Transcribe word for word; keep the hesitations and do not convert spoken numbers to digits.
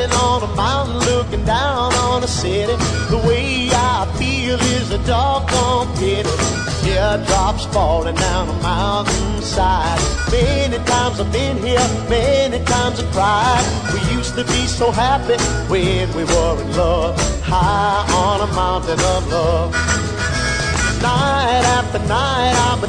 standing on a mountain looking down on a city. The way I feel is a doggone pity. Teardrops falling down a mountainside. Many times I've been here, many times I've cried. We used to be so happy when we were in love, high on a mountain of love. Night after night I've been